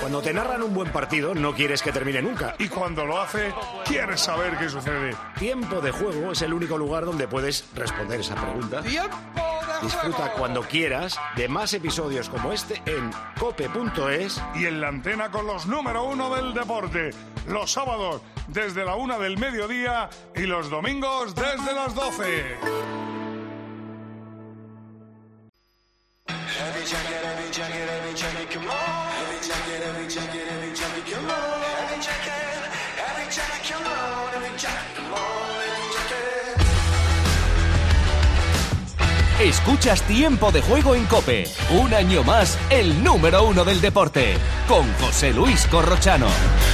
Cuando te narran un buen partido, no quieres que termine nunca. Y cuando lo hace, quieres saber qué sucede. Tiempo de Juego es el único lugar donde puedes responder esa pregunta. Disfruta cuando quieras de más episodios como este en cope.es y en la antena con los número 1 del deporte. Los sábados desde la 1 del mediodía y los domingos desde las 12. Escuchas Tiempo de Juego en COPE. Un año más, el número 1 del deporte. Con José Luis Corrochano.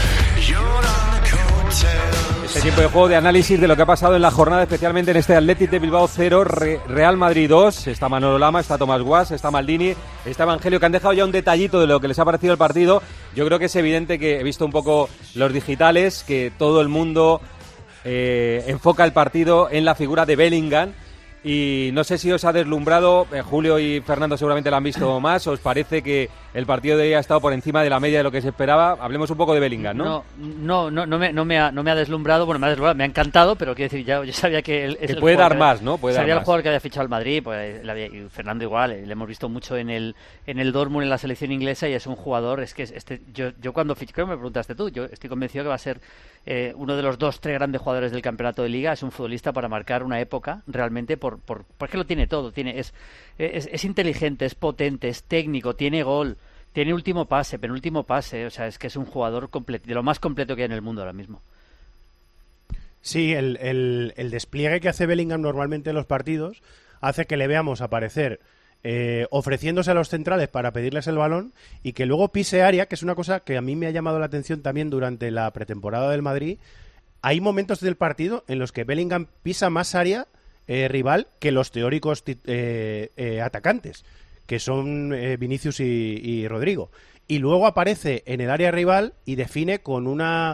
Este tiempo de juego de análisis de lo que ha pasado en la jornada, especialmente en este Athletic de Bilbao 0, Real Madrid 2. Está Manolo Lama, está Tomás Guas, está Maldini, está Evangelio, que han dejado ya un detallito de lo que les ha parecido el partido. Yo creo que es evidente que he visto un poco los digitales, que todo el mundo enfoca el partido en la figura de Bellingham. Y no sé si os ha deslumbrado, Julio y Fernando seguramente lo han visto más, ¿os parece que el partido de hoy ha estado por encima de la media de lo que se esperaba? Hablemos un poco de Bellingham, ¿no? No me ha deslumbrado, bueno, me ha encantado, pero quiero decir, yo sabía que que puede dar más, ¿no? Sabía el jugador que había fichado al Madrid, pues y Fernando igual, le hemos visto mucho en el Dortmund, en la selección inglesa, y es un jugador, yo cuando fiché, creo que me preguntaste tú, yo estoy convencido que va a ser uno de los 2-3 grandes jugadores del campeonato de Liga. Es un futbolista para marcar una época realmente porque lo tiene todo, es inteligente, es potente, es técnico, tiene gol, tiene último pase, penúltimo pase, o sea, es que es un jugador de lo más completo que hay en el mundo ahora mismo. Sí, el despliegue que hace Bellingham normalmente en los partidos hace que le veamos aparecer ofreciéndose a los centrales para pedirles el balón y que luego pise área, que es una cosa que a mí me ha llamado la atención también durante la pretemporada del Madrid. Hay momentos del partido en los que Bellingham pisa más área rival que los teóricos atacantes, que son Vinicius y Rodrigo. Y luego aparece en el área rival y define con una...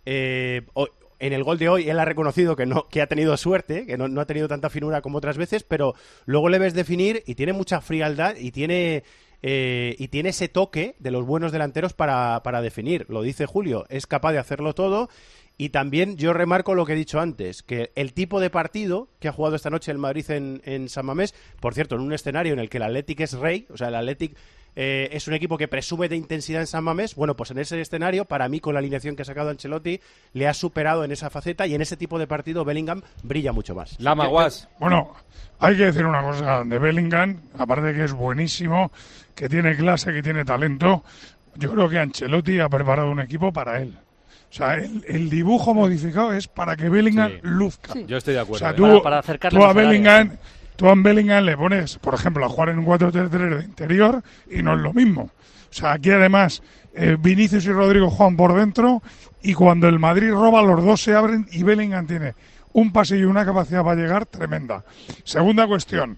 en el gol de hoy él ha reconocido que ha tenido suerte, que no ha tenido tanta finura como otras veces, pero luego le ves definir y tiene mucha frialdad y tiene ese toque de los buenos delanteros para definir. Lo dice Julio, es capaz de hacerlo todo. Y también yo remarco lo que he dicho antes, que el tipo de partido que ha jugado esta noche el Madrid en San Mamés, por cierto, en un escenario en el que el Athletic es rey, o sea, el Athletic es un equipo que presume de intensidad en San Mamés, bueno, pues en ese escenario, para mí, con la alineación que ha sacado Ancelotti, le ha superado en esa faceta y en ese tipo de partido Bellingham brilla mucho más. Lama, Guas. Bueno, hay que decir una cosa de Bellingham, aparte de que es buenísimo, que tiene clase, que tiene talento, yo creo que Ancelotti ha preparado un equipo para él. O sea, el dibujo modificado es para que Bellingham luzca. Sí. Yo estoy de acuerdo. O sea, para acercarle tú a Bellingham le pones, por ejemplo, a jugar en un 4-3-3 de interior y no es lo mismo. O sea, aquí además Vinicius y Rodrigo juegan por dentro y cuando el Madrid roba, los dos se abren y Bellingham tiene un pase y una capacidad para llegar tremenda. Segunda cuestión,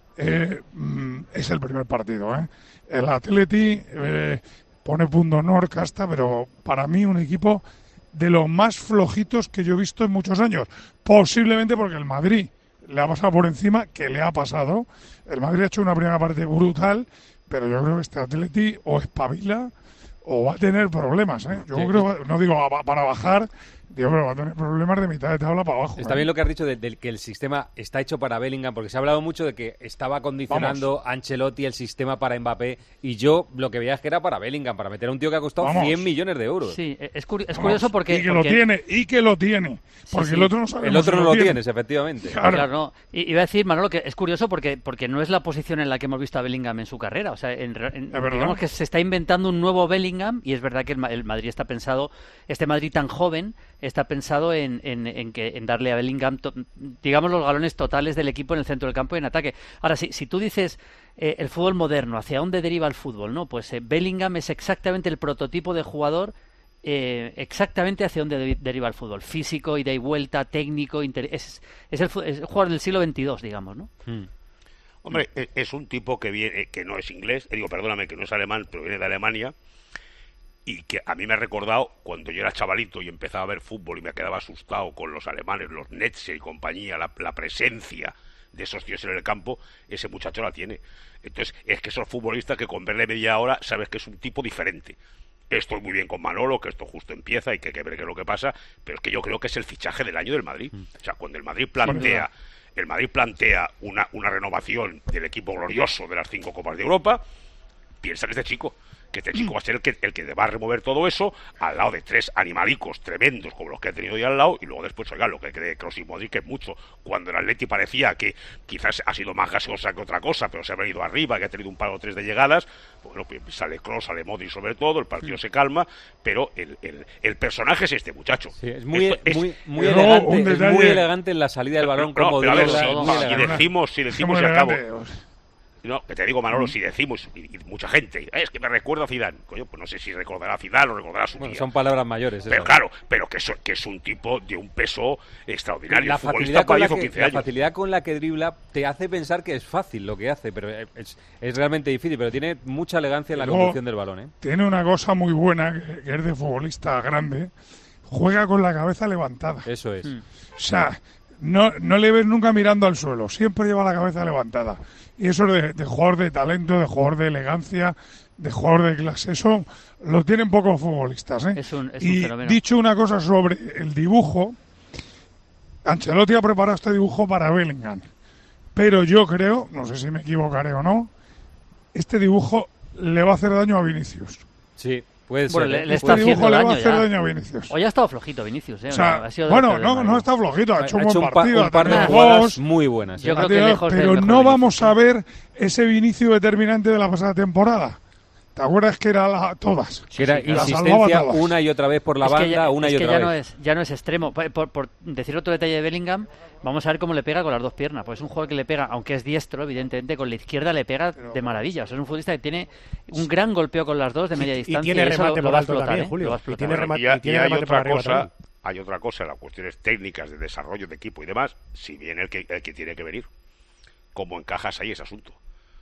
es el primer partido. El Atleti pone punto honor, casta, pero para mí un equipo de los más flojitos que yo he visto en muchos años. Posiblemente porque el Madrid le ha pasado por encima, que le ha pasado. El Madrid ha hecho una primera parte brutal, pero yo creo que este Atleti o espabila o va a tener problemas. Yo creo, no digo para bajar, digo, pero va a tener problemas de mitad de tabla para abajo. Está bien lo que has dicho de que el sistema está hecho para Bellingham, porque se ha hablado mucho de que estaba condicionando Ancelotti el sistema para Mbappé, y yo lo que veía es que era para Bellingham, para meter a un tío que ha costado 100 millones de euros. Sí, es curioso porque... Y que lo tiene, porque sí. El otro no sabe. El otro no lo tienes, efectivamente. Claro, no. Iba a decir, Manolo, que es curioso porque no es la posición en la que hemos visto a Bellingham en su carrera. O sea, digamos que se está inventando un nuevo Bellingham, y es verdad que el Madrid está pensado, este Madrid tan joven, está pensado en darle a Bellingham, digamos, los galones totales del equipo en el centro del campo y en ataque. Ahora, si tú dices el fútbol moderno, ¿hacia dónde deriva el fútbol? ¿No? Pues Bellingham es exactamente el prototipo de jugador, exactamente hacia dónde deriva el fútbol. Físico, ida y vuelta, técnico, es el jugador del siglo XXII, digamos, ¿no? Hombre, es un tipo que viene, que no es inglés, que no es alemán, pero viene de Alemania, y que a mí me ha recordado cuando yo era chavalito y empezaba a ver fútbol y me quedaba asustado con los alemanes, los Netze y compañía, la presencia de esos tíos en el campo, ese muchacho la tiene. Entonces, es que esos futbolistas que con verle media hora sabes que es un tipo diferente. Estoy muy bien con Manolo, que esto justo empieza y que hay que ver qué es lo que pasa, pero es que yo creo que es el fichaje del año del Madrid. O sea, cuando el Madrid plantea una renovación del equipo glorioso de las 5 Copas de Europa, piensa en este chico. Que este chico va a ser el que va a remover todo eso al lado de 3 animalicos tremendos como los que ha tenido ahí al lado, y luego después, oiga, lo que cree Kroos y Modric, que es mucho. Cuando el Atleti parecía que quizás ha sido más gaseosa que otra cosa, pero se ha venido arriba, que ha tenido un par o 3 de llegadas, bueno, pues sale Kroos, sale Modric sobre todo, el partido se calma, pero el personaje es este muchacho. Sí, es muy elegante en la salida del balón, como si decimos y acabo. No, que te digo, Manolo, si decimos, y mucha gente, es que me recuerda a Zidane. Coño, pues no sé si recordará a Zidane o recordará a su tía. Son palabras mayores. Pero claro, pero que es un tipo de un peso extraordinario. La facilidad con la que dribla te hace pensar que es fácil lo que hace, pero es realmente difícil, pero tiene mucha elegancia en la conducción del balón, ¿eh? Tiene una cosa muy buena, que es de futbolista grande, juega con la cabeza levantada. Eso es. O sea, no le ves nunca mirando al suelo, siempre lleva la cabeza levantada. Y eso de jugador de talento, de jugador de elegancia, de jugador de clase, eso lo tienen pocos futbolistas, ¿eh? Es un y fenómeno. Dicho una cosa sobre el dibujo, Ancelotti ha preparado este dibujo para Bellingham. Pero yo creo, no sé si me equivocaré o no, este dibujo le va a hacer daño a Vinicius. Sí. Puede bueno, ser, le está haciendo le daño va a hacer ya. daño a Vinicius. Hoy ha estado flojito Vinicius, ¿eh? O sea, no ha estado flojito, ha hecho un buen partido. Un par de jugadas muy buenas. Yo creo que lejos pero no vamos a ver ese Vinicius determinante de la pasada temporada. ¿Te acuerdas que era todas? Que era insistencia una y otra vez por la banda, una y otra vez. Ya no es extremo. Por decir otro detalle de Bellingham, vamos a ver cómo le pega con las 2 piernas. Pues es un jugador que le pega, aunque es diestro, evidentemente, con la izquierda le pega de maravilla. O sea, es un futbolista que tiene un gran golpeo con las 2 de media distancia. Y tiene remate lo va a explotar, también, Julio. Y tiene remate por arriba. Hay otra cosa, las cuestiones técnicas de desarrollo de equipo y demás, si viene el que tiene que venir. ¿Cómo encajas ahí ese asunto?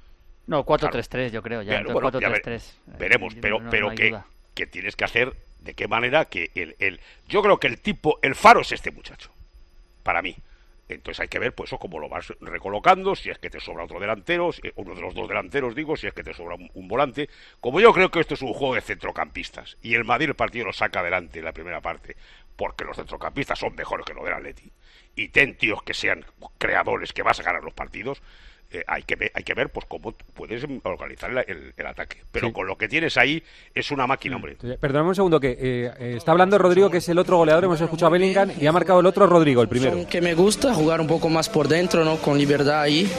No, 4-3-3 claro. Yo creo, ya. Bueno, 4-3-3. Veremos, pero que tienes que hacer, de qué manera que yo creo que el faro es este muchacho, para mí. Entonces hay que ver, pues eso, cómo lo vas recolocando, si es que te sobra otro delantero, uno de los 2 delanteros, digo, si es que te sobra un volante. Como yo creo que esto es un juego de centrocampistas, y el Madrid el partido lo saca adelante en la primera parte, porque los centrocampistas son mejores que los del Atleti, y ten tíos que sean creadores, que vas a ganar los partidos. Hay que ver pues cómo puedes organizar el ataque, pero sí. Con lo que tienes ahí es una máquina, hombre. Perdóname un segundo, que está hablando Rodrigo, que es el otro goleador. Hemos escuchado a Bellingham y ha marcado el otro Rodrigo, el primero. Que me gusta jugar un poco más por dentro, ¿no? Con libertad ahí.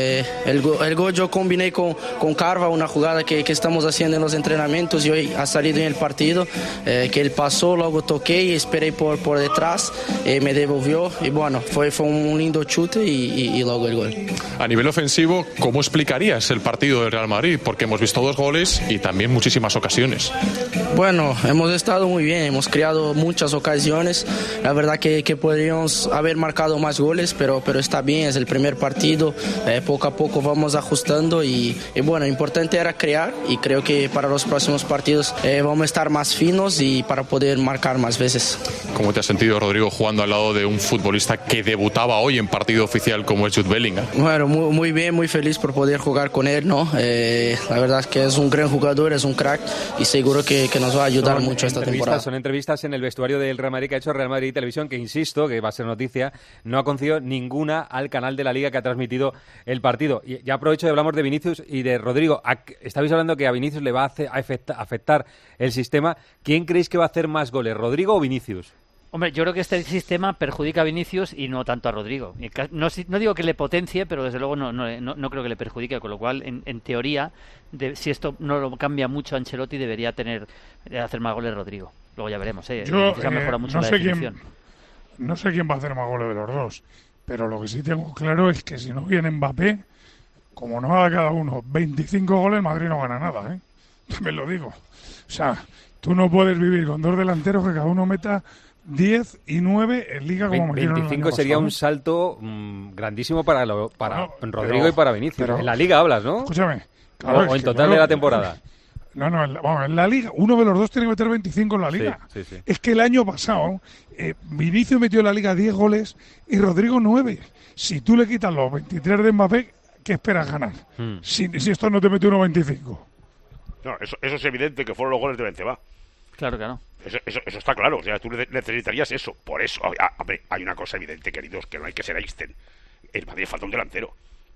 El gol yo combiné con Carva, una jugada que estamos haciendo en los entrenamientos y hoy ha salido en el partido, que él pasó, luego toqué y esperé por detrás, me devolvió y bueno, fue un lindo chute y luego el gol. A nivel ofensivo, ¿cómo explicarías el partido del Real Madrid? Porque hemos visto 2 goles y también muchísimas ocasiones. Bueno, hemos estado muy bien, hemos creado muchas ocasiones. La verdad que podríamos haber marcado más goles, pero está bien, es el primer partido. Poco a poco vamos ajustando y bueno, lo importante era crear y creo que para los próximos partidos vamos a estar más finos y para poder marcar más veces. ¿Cómo te has sentido, Rodrigo, jugando al lado de un futbolista que debutaba hoy en partido oficial como es Jude Bellingham? Bueno, muy bien, muy feliz por poder jugar con él, ¿no? La verdad es que es un gran jugador, es un crack y seguro que nos va a ayudar mucho esta temporada. Son entrevistas en el vestuario del Real Madrid que ha hecho Real Madrid Televisión, que insisto, que va a ser noticia, no ha concedido ninguna al canal de la Liga que ha transmitido el partido. Y ya aprovecho y hablamos de Vinicius y de Rodrigo. Estabais hablando que a Vinicius le va a afectar el sistema. ¿Quién creéis que va a hacer más goles, Rodrigo o Vinicius? Hombre, yo creo que este sistema perjudica a Vinicius y no tanto a Rodrigo. No digo que le potencie, pero desde luego no creo que le perjudique, con lo cual, en teoría, si esto no lo cambia mucho Ancelotti, debería hacer más goles Rodrigo. Luego ya veremos, mejora mucho la definición. No sé quién va a hacer más goles de los 2, pero lo que sí tengo claro es que si no viene Mbappé, como no haga cada uno 25 goles, Madrid no gana nada, ¿eh? También lo digo. O sea, tú no puedes vivir con 2 delanteros que cada uno meta 10 y 9 en Liga como 25 sería un salto grandísimo para Rodrigo y para Vinicius. Pero, en la Liga hablas, ¿no? Escúchame. Claro, o en total de la temporada. No, en la Liga. Uno de los 2 tiene que meter 25 en la Liga. Sí. Es que el año pasado Vinicius metió en la Liga 10 goles y Rodrigo 9. Si tú le quitas los 23 de Mbappé, ¿qué esperas ganar? Si esto no te metió uno 25. No, eso es evidente que fueron los goles de Benzema. Claro. Eso está claro, o sea, tú necesitarías eso. Por eso, hombre, hay una cosa evidente, queridos, que no hay que ser Einstein. El Madrid falta un delantero.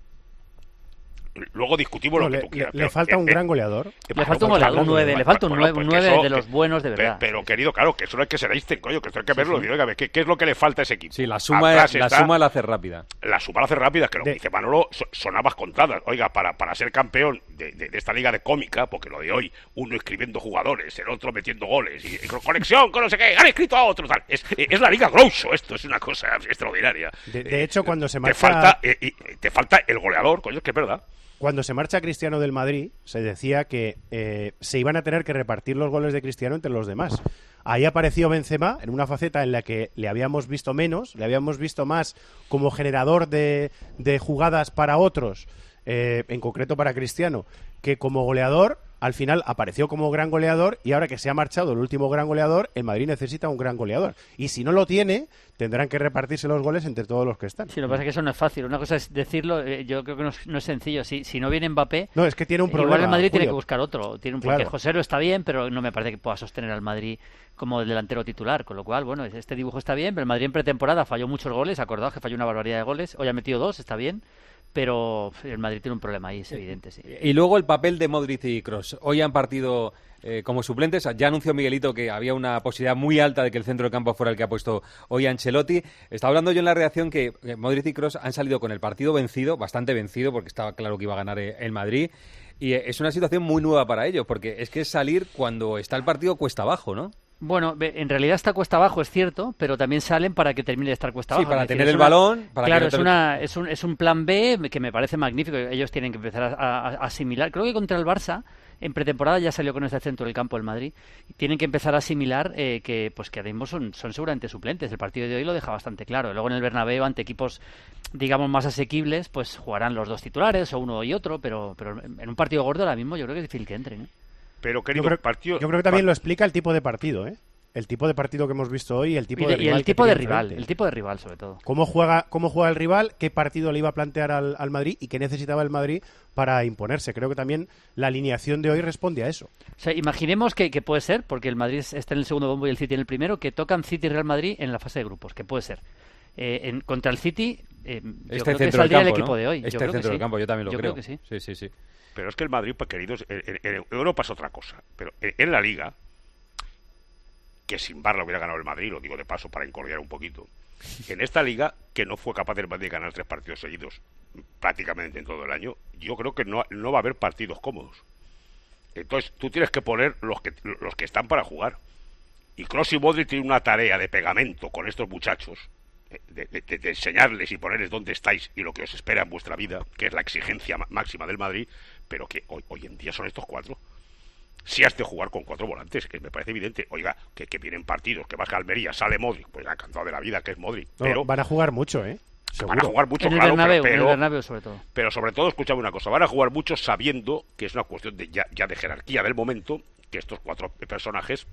Luego discutimos lo que tú quieras. Le falta un gran goleador. Le falta un goleador, un 9. Le falta un 9 de los buenos de verdad. Pero, querido, claro, que eso no hay que ser Einstein, coño, que esto hay que verlo. Sí. Oiga, ¿qué es lo que le falta a ese equipo? Sí, la suma la hace rápida. La suma la hace rápida, que lo que dice Manolo son habas contadas. Oiga, para ser campeón de esta liga de cómica, porque lo de hoy, uno escribiendo jugadores, el otro metiendo goles, y conexión con no sé qué, han escrito a otros, tal. Es la liga Groucho, esto es una cosa extraordinaria. De hecho, cuando se marcha... Te falta el goleador, coño, es que es verdad. Cuando se marcha Cristiano del Madrid, se decía que se iban a tener que repartir los goles de Cristiano entre los demás. Ahí apareció Benzema en una faceta en la que le habíamos visto menos, le habíamos visto más como generador de jugadas para otros, en concreto para Cristiano, que como goleador. Al final apareció como gran goleador y ahora que se ha marchado el último gran goleador, el Madrid necesita un gran goleador. Y si no lo tiene, tendrán que repartirse los goles entre todos los que están. Sí, lo que pasa es que eso no es fácil. Una cosa es decirlo, yo creo que no es sencillo. Si no viene Mbappé... No, es que tiene un problema. Igual el Madrid Julio. Tiene que buscar otro. Porque José lo está bien, pero no me parece que pueda sostener al Madrid como el delantero titular. Con lo cual, bueno, este dibujo está bien, pero el Madrid en pretemporada falló muchos goles. Acordaos que falló una barbaridad de goles. Hoy ha metido 2, está bien. Pero el Madrid tiene un problema ahí, es evidente, sí. Y luego el papel de Modric y Kroos. Hoy han partido como suplentes. Ya anunció Miguelito que había una posibilidad muy alta de que el centro del campo fuera el que ha puesto hoy Ancelotti. Estaba hablando yo en la redacción que Modric y Kroos han salido con el partido vencido, bastante vencido, porque estaba claro que iba a ganar el Madrid. Y es una situación muy nueva para ellos, porque es que salir cuando está el partido cuesta abajo, ¿no? Bueno, en realidad está cuesta abajo, es cierto, pero también salen para que termine de estar cuesta abajo. Sí, para tener el balón. Claro, es un plan B que me parece magnífico. Ellos tienen que empezar a asimilar. Creo que contra el Barça, en pretemporada ya salió con ese centro del campo el Madrid. Tienen que empezar a asimilar que ahora mismo son seguramente suplentes. El partido de hoy lo deja bastante claro. Luego en el Bernabéu, ante equipos, digamos, más asequibles, pues jugarán los dos titulares, o uno y otro, pero en un partido gordo ahora mismo yo creo que es difícil que entren, ¿eh? Pero, querido, yo creo que también lo explica el tipo de partido, ¿eh? El tipo de partido que hemos visto hoy, el tipo de rival. Y el tipo de rival, el tipo de rival sobre todo. ¿Cómo juega el rival? ¿Qué partido le iba a plantear al Madrid? ¿Y qué necesitaba el Madrid para imponerse? Creo que también la alineación de hoy responde a eso. O sea, imaginemos que puede ser, porque el Madrid está en el segundo bombo y el City en el primero, que tocan City y Real Madrid en la fase de grupos, que puede ser. Contra el City, yo creo que saldría el equipo de hoy. Centro del campo, yo también lo creo. Que sí. Sí. Pero es que el Madrid, pues, queridos, en Europa es otra cosa. Pero en la Liga, que sin VAR lo hubiera ganado el Madrid, lo digo de paso para incordiar un poquito, en esta Liga, que no fue capaz el Madrid de ganar 3 partidos seguidos prácticamente en todo el año, yo creo que no va a haber partidos cómodos. Entonces, tú tienes que poner los que están para jugar. Y Kroos y Modric tienen una tarea de pegamento con estos muchachos, de enseñarles y ponerles dónde estáis y lo que os espera en vuestra vida, que es la exigencia máxima del Madrid, pero que hoy en día son estos 4. Si has de jugar con 4 volantes, que me parece evidente. Oiga, que vienen partidos, que vas a Almería, sale Modric, pues encantado de la vida que es Modric. Pero van a jugar mucho, ¿eh? Van a jugar mucho, en el claro, Bernabéu, en el Bernabéu sobre todo. Pero sobre todo, escúchame una cosa, van a jugar mucho sabiendo que es una cuestión de ya de jerarquía del momento, que estos 4 personajes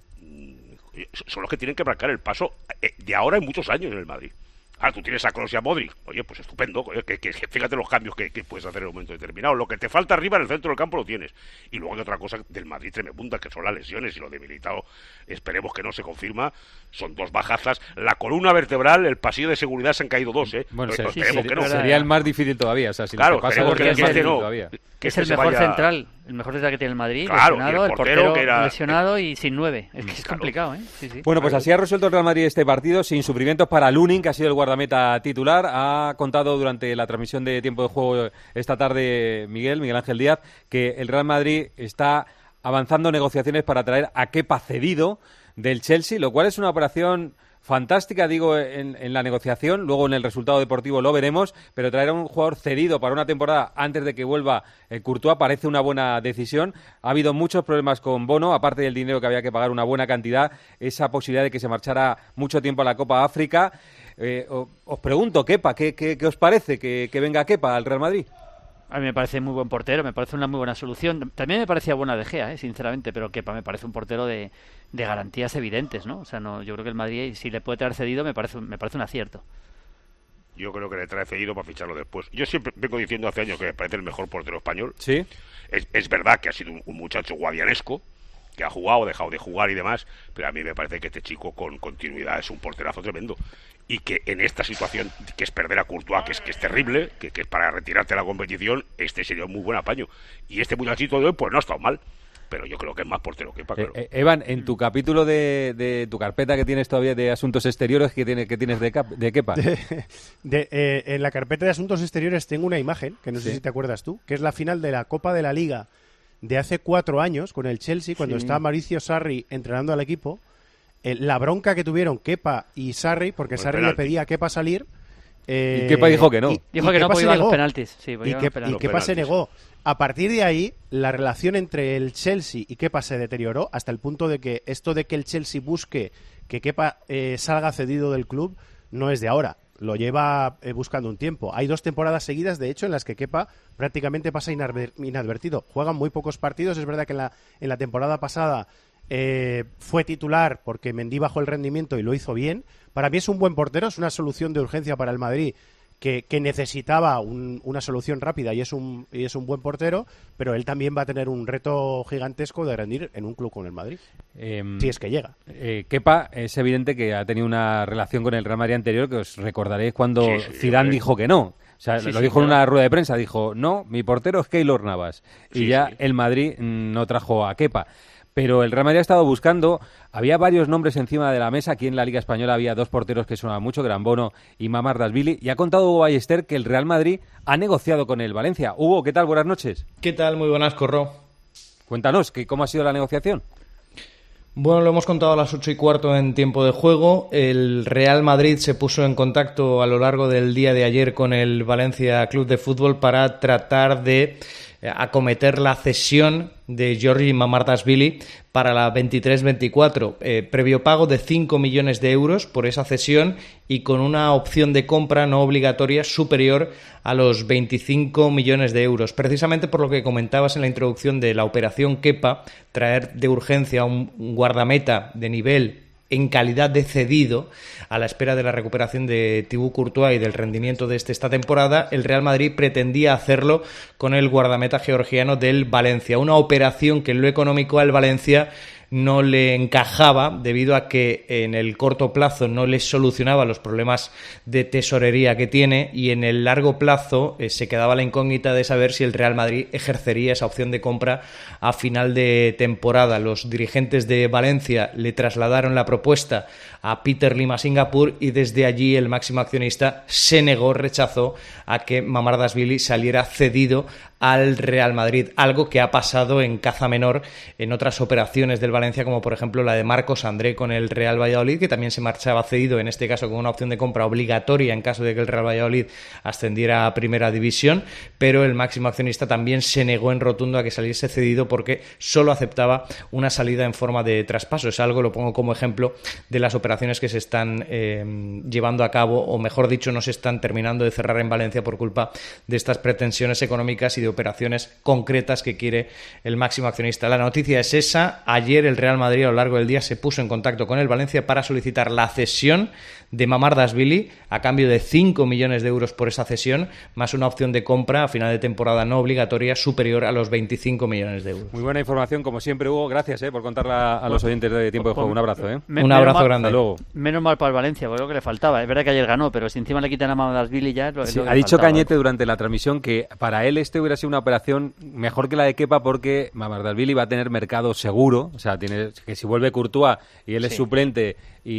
son los que tienen que marcar el paso de ahora en muchos años en el Madrid. Tú tienes a Kroos y a Modric, oye, pues estupendo, que fíjate los cambios que puedes hacer en un momento determinado. Lo que te falta arriba en el centro del campo lo tienes. Y luego hay otra cosa del Madrid tremenda, que son las lesiones, y lo de Militao, esperemos que no se confirma, son 2 bajazas. La columna vertebral, el pasillo de seguridad se han caído 2, ¿eh? Bueno, sería el más difícil todavía, o sea, si claro, pasa algo que es más difícil todavía. Es el mejor central que tiene el Madrid, claro, lesionado, el portero que era lesionado y sin 9. Es que es complicado, ¿eh? Sí. Bueno, pues así ha resuelto el Real Madrid este partido, sin sufrimientos para Lunin, que ha sido el guardameta titular. Ha contado durante la transmisión de tiempo de juego esta tarde Miguel Ángel Díaz, que el Real Madrid está avanzando negociaciones para traer a Kepa cedido del Chelsea, lo cual es una operación fantástica, digo, en la negociación. Luego en el resultado deportivo lo veremos, pero traer a un jugador cedido para una temporada antes de que vuelva Courtois parece una buena decisión. Ha habido muchos problemas con Bono, aparte del dinero que había que pagar una buena cantidad, esa posibilidad de que se marchara mucho tiempo a la Copa África. Os pregunto, Kepa, ¿qué os parece que venga Kepa al Real Madrid? A mí me parece muy buen portero, me parece una muy buena solución. También me parecía buena De Gea, sinceramente, pero Kepa me parece un portero de garantías evidentes, ¿no? O sea, no, yo creo que el Madrid, si le puede traer cedido, me parece un acierto. Yo creo que le trae cedido para ficharlo después. Yo siempre vengo diciendo hace años que me parece el mejor portero español. Sí. Es verdad que ha sido un muchacho guadianesco, que ha jugado, dejado de jugar y demás, pero a mí me parece que este chico con continuidad es un porterazo tremendo. Y que en esta situación, que es perder a Courtois, que es terrible, que es para retirarte de la competición, este sería un muy buen apaño. Y este muchachito de hoy, pues no ha estado mal. Pero yo creo que es más portero que Kepa, claro. Evan, en tu capítulo de tu carpeta que tienes todavía de asuntos exteriores, ¿qué tienes de Kepa? En la carpeta de asuntos exteriores tengo una imagen, que no sé si te acuerdas tú, que es la final de la Copa de la Liga de hace 4 años con el Chelsea, cuando estaba Mauricio Sarri entrenando al equipo. La bronca que tuvieron Kepa y Sarri, porque Sarri le pedía a Kepa salir. Y Kepa dijo que no. Dijo que no podía los penaltis. Sí, y Kepa se negó. A partir de ahí, la relación entre el Chelsea y Kepa se deterioró hasta el punto de que esto de que el Chelsea busque que Kepa salga cedido del club no es de ahora. Lo lleva buscando un tiempo. Hay 2 temporadas seguidas, de hecho, en las que Kepa prácticamente pasa inadvertido. Juegan muy pocos partidos. Es verdad que en la temporada pasada fue titular porque Mendy bajó el rendimiento y lo hizo bien. Para mí es un buen portero, es una solución de urgencia para el Madrid que necesitaba una solución rápida y es un buen portero, pero él también va a tener un reto gigantesco de rendir en un club con el Madrid, si es que llega. Kepa es evidente que ha tenido una relación con el Real Madrid anterior que os recordaréis cuando Zidane dijo que no. O sea, lo dijo en una rueda de prensa, dijo, no, mi portero es Keylor Navas. Y ya el Madrid no trajo a Kepa. Pero el Real Madrid ha estado buscando, había varios nombres encima de la mesa, aquí en la Liga Española había 2 porteros que sonaban mucho, Gran Bono y Mamardashvili, y ha contado Hugo Ballester que el Real Madrid ha negociado con el Valencia. Hugo, ¿qué tal? Buenas noches. ¿Qué tal? Muy buenas, Corro. Cuéntanos, ¿cómo ha sido la negociación? Bueno, lo hemos contado a las 8:15 en tiempo de juego. El Real Madrid se puso en contacto a lo largo del día de ayer con el Valencia Club de Fútbol para tratar de acometer la cesión de Giorgi Mamardashvili para la 23-24, previo pago de 5 millones de euros por esa cesión y con una opción de compra no obligatoria superior a los 25 millones de euros. Precisamente por lo que comentabas en la introducción de la operación Kepa, traer de urgencia a un guardameta de nivel en calidad de cedido, a la espera de la recuperación de Thibaut Courtois y del rendimiento de esta temporada, el Real Madrid pretendía hacerlo con el guardameta georgiano del Valencia. Una operación que en lo económico al Valencia no le encajaba debido a que en el corto plazo no le solucionaba los problemas de tesorería que tiene y en el largo plazo se quedaba la incógnita de saber si el Real Madrid ejercería esa opción de compra a final de temporada. Los dirigentes de Valencia le trasladaron la propuesta a Peter Lim a Singapur y desde allí el máximo accionista se negó, rechazó a que Mamardashvili saliera cedido al Real Madrid, algo que ha pasado en caza menor en otras operaciones del Valencia, como por ejemplo la de Marcos André con el Real Valladolid, que también se marchaba cedido, en este caso con una opción de compra obligatoria en caso de que el Real Valladolid ascendiera a Primera División, pero el máximo accionista también se negó en rotundo a que saliese cedido porque solo aceptaba una salida en forma de traspaso. Es algo, lo pongo como ejemplo, de las operaciones que se están llevando a cabo, o mejor dicho, no se están terminando de cerrar en Valencia por culpa de estas pretensiones económicas y de operaciones concretas que quiere el máximo accionista. La noticia es esa. Ayer el Real Madrid a lo largo del día se puso en contacto con el Valencia para solicitar la cesión de Mamardashvili a cambio de 5 millones de euros por esa cesión, más una opción de compra a final de temporada no obligatoria superior a los 25 millones de euros. Muy buena información, como siempre, Hugo. Gracias por contarla a los oyentes de Tiempo de Juego. Un abrazo. Un abrazo grande. Hasta luego. Menos mal para el Valencia, porque es lo que le faltaba. Es verdad que ayer ganó, pero si encima le quitan a Mamardashvili ya... Sí, ha dicho Cañete durante la transmisión que para él hubiera sido una operación mejor que la de Kepa porque Mamardashvili va a tener mercado seguro. O sea, tiene que si vuelve Courtois y él es suplente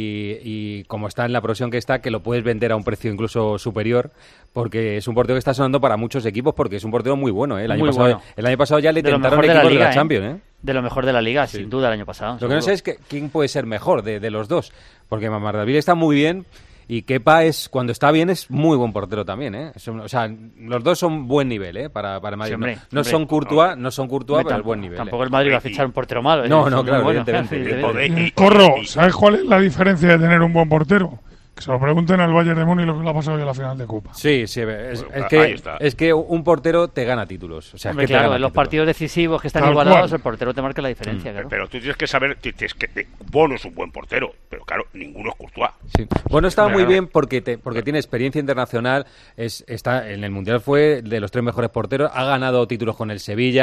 y como está en la profesión que está, que lo puedes vender a un precio incluso superior, porque es un portero que está sonando para muchos equipos, porque es un portero muy bueno. El año pasado ya le tentaron equipos de la Champions. De lo mejor de la Liga, sin duda, el año pasado. Lo que no sé es quién puede ser mejor de los dos, porque Mamardashvili está muy bien. Y Kepa cuando está bien, es muy buen portero también, O sea, los dos son buen nivel, para Madrid. Sí, hombre, no son Courtois, pero es buen nivel. Tampoco el Madrid va a fichar un portero malo. No, claro, evidentemente. Corro, ¿sabes cuál es la diferencia de tener un buen portero? Que se lo pregunten al Bayern de Múnich lo que le ha pasado hoy a la final de Copa. Sí, es que un portero te gana títulos. O sea, hombre, claro, en los partidos decisivos que están igualados, el portero te marca la diferencia. Claro. Pero tú tienes que saber que Bono es un buen portero, pero claro, ninguno es Courtois. Sí. Bono estaba muy bien porque tiene experiencia internacional, está en el Mundial, fue de los 3 mejores porteros, ha ganado títulos con el Sevilla.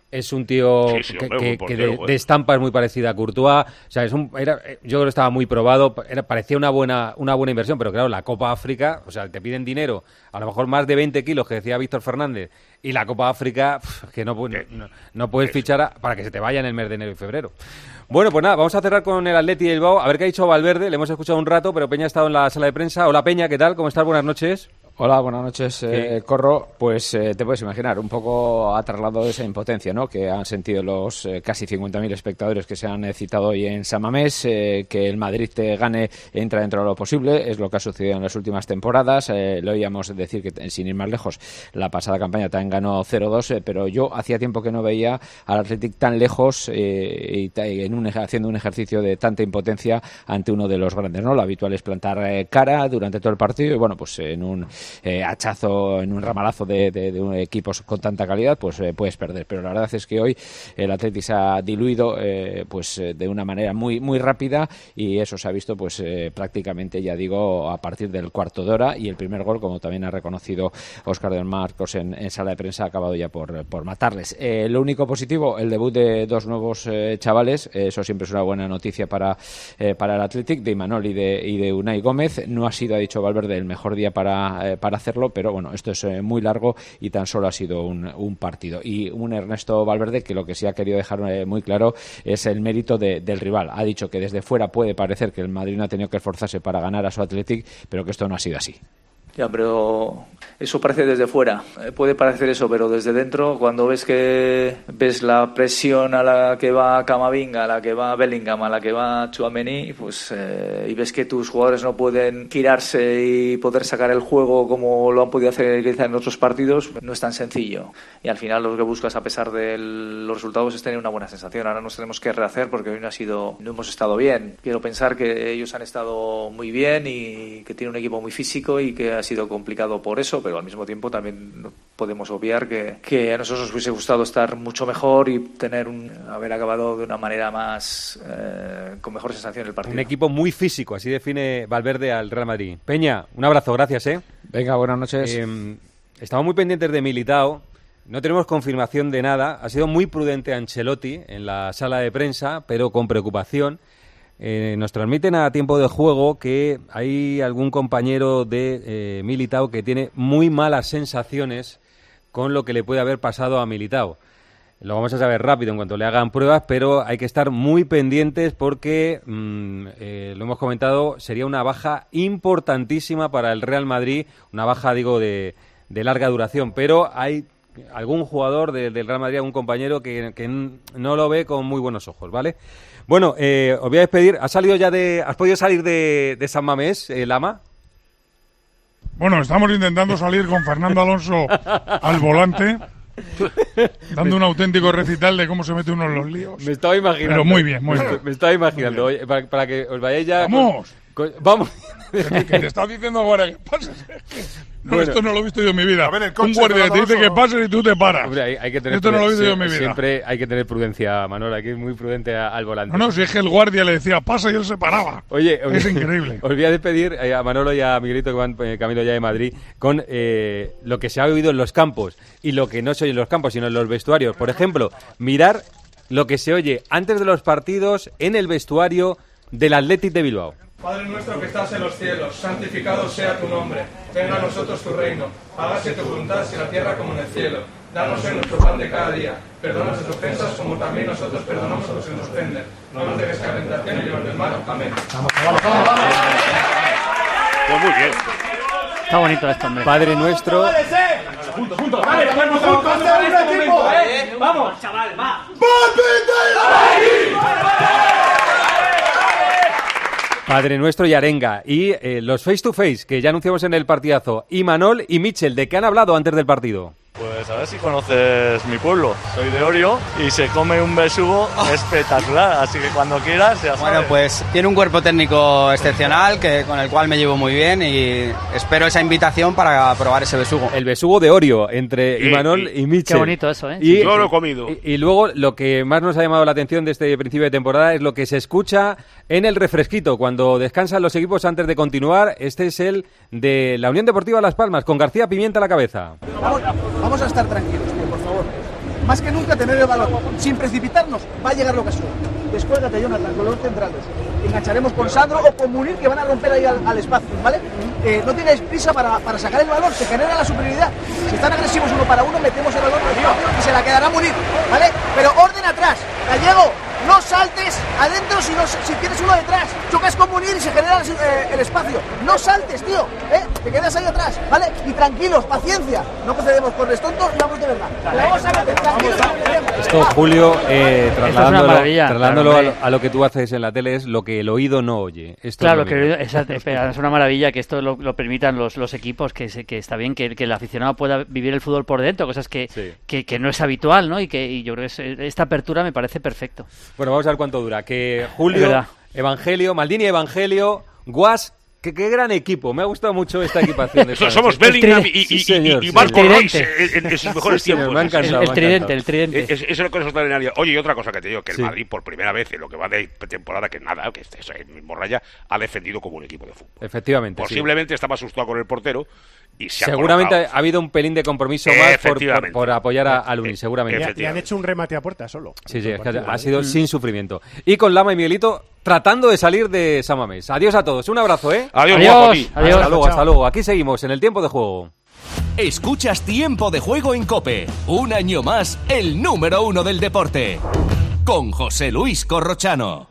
Es un tío que de estampa es muy parecida a Courtois. O sea, yo creo que estaba muy probado. Parecía una buena inversión, pero claro, la Copa África, o sea, te piden dinero, a lo mejor más de 20 kilos, que decía Víctor Fernández, y la Copa África, que no puedes fichar para que se te vaya en el mes de enero y febrero. Bueno, pues nada, vamos a cerrar con el Atleti de Bilbao. A ver qué ha dicho Valverde. Le hemos escuchado un rato, pero Peña ha estado en la sala de prensa. Hola, Peña, ¿qué tal? ¿Cómo estás? Buenas noches. Hola, buenas noches, Corro. Pues te puedes imaginar, un poco ha trasladado esa impotencia, ¿no?, que han sentido los casi 50.000 espectadores que se han citado hoy en San Mamés. Que el Madrid te gane entra dentro de lo posible, es lo que ha sucedido en las últimas temporadas. Lo oíamos decir que, sin ir más lejos, la pasada campaña también ganó 0-2, pero yo hacía tiempo que no veía al Athletic tan lejos haciendo un ejercicio de tanta impotencia ante uno de los grandes, ¿no? Lo habitual es plantar cara durante todo el partido y, bueno, pues en un hachazo, en un ramalazo de equipos con tanta calidad, pues puedes perder. Pero la verdad es que hoy el Athletic se ha diluido de una manera muy, muy rápida, y eso se ha visto prácticamente, ya digo, a partir del cuarto de hora, y el primer gol, como también ha reconocido Óscar de Marcos en sala de prensa, ha acabado ya por matarles. Lo único positivo, el debut de dos nuevos chavales, eso siempre es una buena noticia para el Athletic, de Imanol y de Unai Gómez. No ha sido, ha dicho Valverde, el mejor día para hacerlo, pero bueno, esto es muy largo y tan solo ha sido un partido. Y un Ernesto Valverde que lo que sí ha querido dejar muy claro es el mérito del rival. Ha dicho que desde fuera puede parecer que el Madrid no ha tenido que esforzarse para ganar a su Athletic, pero que esto no ha sido así. Ya, pero eso parece desde fuera, puede parecer eso, pero desde dentro, cuando ves la presión a la que va Camavinga, a la que va Bellingham, a la que va Tchouaméni, pues y ves que tus jugadores no pueden girarse y poder sacar el juego como lo han podido hacer quizá en otros partidos, no es tan sencillo. Y al final lo que buscas, a pesar de los resultados, es tener una buena sensación. Ahora nos tenemos que rehacer porque hoy no hemos estado bien. Quiero pensar que ellos han estado muy bien y que tienen un equipo muy físico y que ha sido complicado por eso, pero al mismo tiempo también no podemos obviar que a nosotros nos hubiese gustado estar mucho mejor y haber acabado de una manera más con mejor sensación el partido. Un equipo muy físico, así define Valverde al Real Madrid. Peña, un abrazo, gracias. Venga, buenas noches. Estamos muy pendientes de Militao. No tenemos confirmación de nada. Ha sido muy prudente Ancelotti en la sala de prensa, pero con preocupación. Nos transmiten a tiempo de juego que hay algún compañero de Militao que tiene muy malas sensaciones con lo que le puede haber pasado a Militao. Lo vamos a saber rápido en cuanto le hagan pruebas, pero hay que estar muy pendientes porque, lo hemos comentado, sería una baja importantísima para el Real Madrid, una baja, digo, de larga duración, pero hay algún jugador del Real Madrid, algún compañero que no lo ve con muy buenos ojos, ¿vale? Bueno, os voy a despedir. ¿Has podido salir de San Mamés, Lama? Bueno, estamos intentando salir con Fernando Alonso al volante, dando un auténtico recital de cómo se mete uno en los líos. Me estaba imaginando. Pero muy bien, muy bien. Me estaba imaginando. Oye, para que os vayáis ya... ¡Vamos! Que te estás diciendo ahora que pases. No, bueno, esto no lo he visto yo en mi vida. Un guardia te dice que pases y tú te paras. Hombre, hay que tener esto no lo he visto yo en mi vida. Siempre hay que tener prudencia, Manolo. Hay que ir muy prudente al volante. No, si es que el guardia le decía pasa y él se paraba. Oye, es increíble. Os voy a despedir a Manolo y a Miguelito, que van camino ya de Madrid, con lo que se ha oído en los campos y lo que no se oye en los campos, sino en los vestuarios. Por ejemplo, mirar lo que se oye antes de los partidos en el vestuario del Athletic de Bilbao. Padre nuestro que estás en los cielos, santificado sea tu nombre. Venga a nosotros tu reino. Hágase tu voluntad, en la tierra como en el cielo. Danos hoy nuestro pan de cada día. Perdona nuestras ofensas como también nosotros perdonamos a los que nos ofenden. No nos dejes caer en tentación y líbranos del mal. Amén. Vamos. Pues muy bien. Está bonito esto, hombre. Padre nuestro. Juntos. Vamos, chaval, va. Padre Nuestro y arenga. Y los face to face que ya anunciamos en el partidazo. Imanol y Michel, ¿de qué han hablado antes del partido? Pues a ver si conoces mi pueblo. Soy de Orio y se come un besugo espectacular, así que cuando quieras ya sabes. Bueno, pues tiene un cuerpo técnico excepcional con el cual me llevo muy bien y espero esa invitación para probar ese besugo. El besugo de Orio entre Imanol y Michel. Qué bonito eso, ¿eh? Y, yo lo he comido. Y luego lo que más nos ha llamado la atención de este principio de temporada es lo que se escucha en el refresquito cuando descansan los equipos antes de continuar. Este es el de la Unión Deportiva Las Palmas con García Pimienta a la cabeza. Vamos a estar tranquilos, tío, por favor. más que nunca tener el balón, sin precipitarnos, va a llegar la ocasión. Descuélgate, Jonathan, con los centrales. Engancharemos con Sandro o con Munir, que van a romper ahí al espacio, ¿vale? No tengáis prisa para sacar el balón, se genera la superioridad. Si están agresivos 1 para 1, metemos el balón y se la quedará Munir, ¿vale? Pero orden atrás, Gallego, no saltes adentro si tienes uno detrás. Chocas con Munir y se genera el espacio. No saltes, tío, te quedas ahí atrás, ¿vale? Y tranquilos, paciencia. No procedemos con restonto y vamos de verdad. La vamos a meter, tranquilos. Esto, Julio, trasladándolo a lo que tú haces en la tele, es lo que el oído no oye. Claro, es una maravilla que esto lo permitan los equipos, que está bien que el aficionado pueda vivir el fútbol por dentro, cosas que no es habitual, ¿no? Y yo creo que esta apertura me parece perfecto. Bueno, vamos a ver cuánto dura. Que Julio, Evangelio, Maldini, Evangelio, Guas. Qué gran equipo, me ha gustado mucho esta equipación. Somos Bellingham y Marco Reus en sus mejores tiempos. Me ha encantado, el tridente. Eso es lo que es extraordinario. Oye, y otra cosa que te digo, que el Madrid por primera vez en lo que va de temporada, que nada, que eso es mismo raya, ha defendido como un equipo de fútbol. Efectivamente. Posiblemente estaba asustado con el portero. Y seguramente ha habido un pelín de compromiso más por apoyar a Lunin, seguramente. Le han hecho un remate a puerta solo. Sí, es que ha sido sin sufrimiento. Y con Lama y Miguelito tratando de salir de San Mamés. Adiós a todos, un abrazo, ¿eh? Adiós. Hasta luego. Aquí seguimos en el tiempo de juego. Escuchas Tiempo de Juego en COPE. Un año más, el número 1 del deporte. Con José Luis Corrochano.